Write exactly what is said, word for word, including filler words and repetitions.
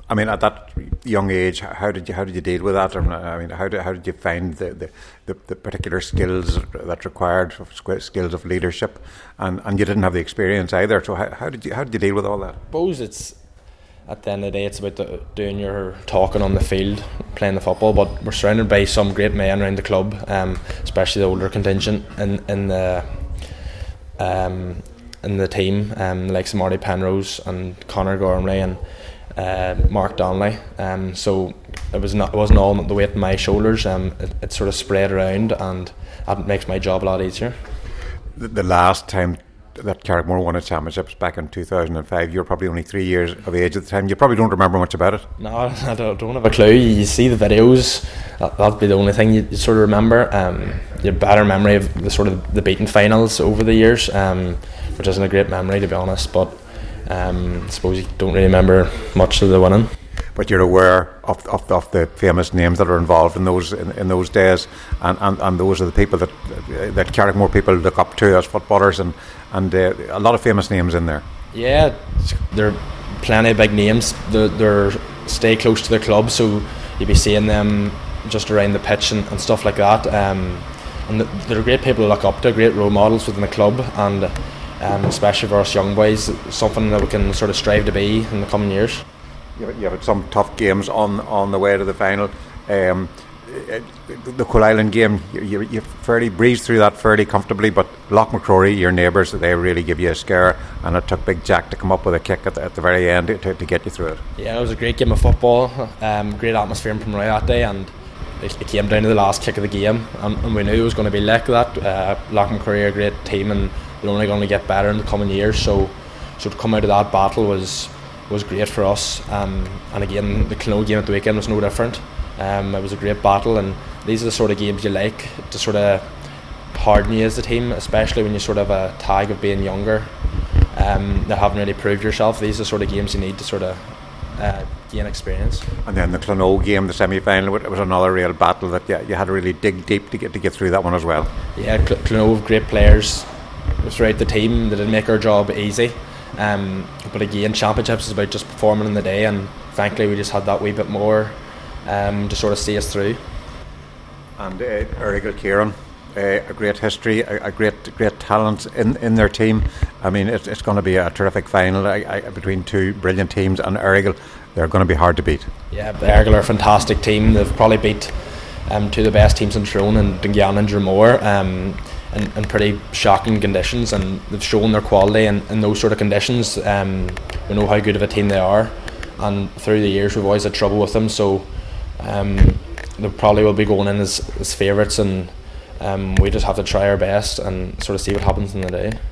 I mean, at that young age, how did you how did you deal with that? I mean, how did how did you find the the, the, the particular skills that required skills of leadership, and, and you didn't have the experience either. So how, how did you how did you deal with all that? I suppose it's at the end of the day, it's about the, doing your talking on the field, playing the football. But we're surrounded by some great men around the club, um, especially the older contingent in in the um, in the team, um, like Marty Penrose and Conor Gormley and uh, Mark Donnelly. Um, so it was not it wasn't all the weight on my shoulders. Um, it, it sort of spread around, and that makes my job a lot easier. The, the last time that Carrickmore won its championships back in two thousand five, you were probably only three years of age at the time. You probably don't remember much about it. No, I don't, don't have a clue. You see the videos, that, that'd be the only thing you, you sort of remember. Um, you have better memory of the sort of the beaten finals over the years, um, which isn't a great memory, to be honest, but um, I suppose you don't really remember much of the winning. But you're aware of, of, of the famous names that are involved in those in, in those days, and, and, and those are the people that that Carrickmore people look up to as footballers, and and uh, a lot of famous names in there. Yeah, there are plenty of big names. They're, they're stay close to the club, so you'll be seeing them just around the pitch and, and stuff like that. Um, and they're great people to look up to, great role models within the club, and um, especially for us young boys, something that we can sort of strive to be in the coming years. You had some tough games on, on the way to the final. Um, the Cool Island game, you, you fairly breezed through that fairly comfortably, but Loch McCrory, your neighbours, they really give you a scare, and it took Big Jack to come up with a kick at the, at the very end to, to get you through it. Yeah, it was a great game of football, um, great atmosphere in Pomeroy that day, and it, it came down to the last kick of the game, and, and we knew it was going to be like that. uh, Loch McCrory are a great team, and they're only going to get better in the coming years, so, so to come out of that battle was was great for us, um, and again the Clonode game at the weekend was no different. Um, it was a great battle, and these are the sort of games you like to sort of harden you as a team, especially when you sort of have a tag of being younger, um, that haven't really proved yourself. These are the sort of games you need to sort of uh, gain experience. And then the Clonode game, the semi-final, it was another real battle that you, you had to really dig deep to get to get through that one as well. Yeah, Cl- Clonode, great players throughout the team. They didn't make our job easy. Um, but again, championships is about just performing in the day, and thankfully we just had that wee bit more um, to sort of see us through. And uh, Errigal Kieran, uh, a great history, a, a great great talent in, in their team. I mean, it's, it's going to be a terrific final I, I, between two brilliant teams, and Errigal, they're going to be hard to beat. Yeah, Errigal are a fantastic team. They've probably beat um, two of the best teams in Tyrone, and Dungannon and Dromore. Um, In, in pretty shocking conditions, and they've shown their quality in, in those sort of conditions. Um, we know how good of a team they are, and through the years we've always had trouble with them, so um, they probably will be going in as, as favourites, and um, we just have to try our best and sort of see what happens in the day.